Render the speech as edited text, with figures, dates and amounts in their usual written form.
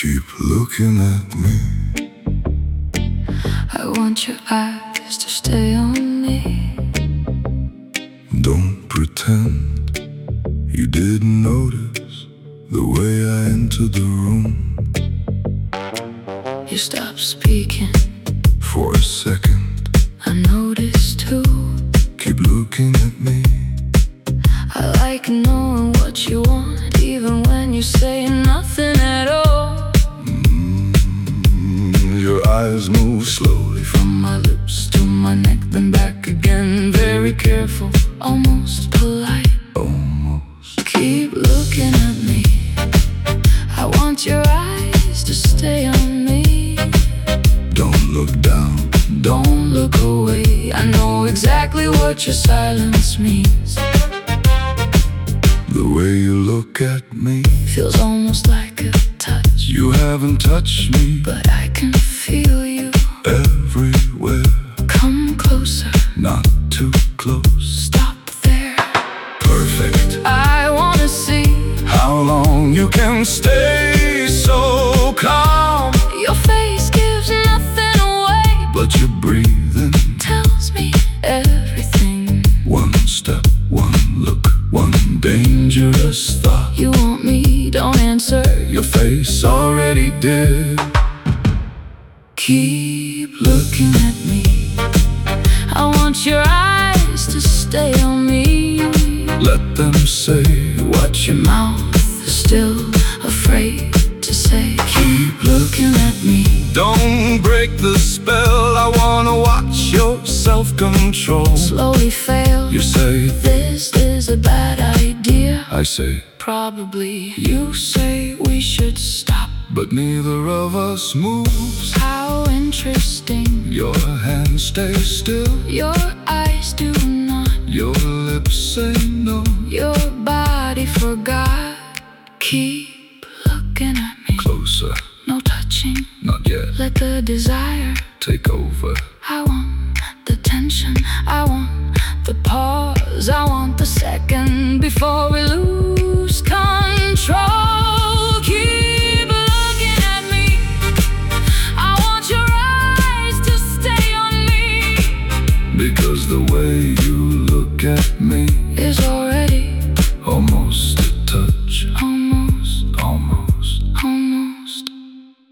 Keep looking at me. I want your eyes to stay on me. Don't pretend you didn't notice the way I entered the room. You stopped speaking For a second, I noticed too. keep looking at me. I like knowing what you want, even when you say nothing at all. Your eyes move slowly From my lips to my neck, then back again. Very careful, almost polite. almost. Keep looking at me. I want your eyes to stay on me. Don't look down. Don't look away. I know exactly what your silence means. The way you look at me, Feels almost like a touch, you haven't touched me but I can feel you. everywhere. Come closer, Not too close. stop there. Perfect. I wanna see How long you can stay so calm, your face gives nothing away, but your breathing. tells me everything. One step, one look, one dangerous thought. You want me, don't answer. Your face already did. Keep looking at me. I want your eyes to stay on me. Let them say what you Your mouth is still afraid to say. Keep looking at me. Don't break the spell. I wanna watch your self-control. Slowly fail. You say, This is a bad idea. I say, Probably you say we should stop. but neither of us moves. How interesting. Your hands stay still. Your eyes do not. Your lips say no. Your body forgot. Keep looking at me. Closer, No touching. not yet. Let the desire. Take over. I want the tension. I want the pause. I want the second before we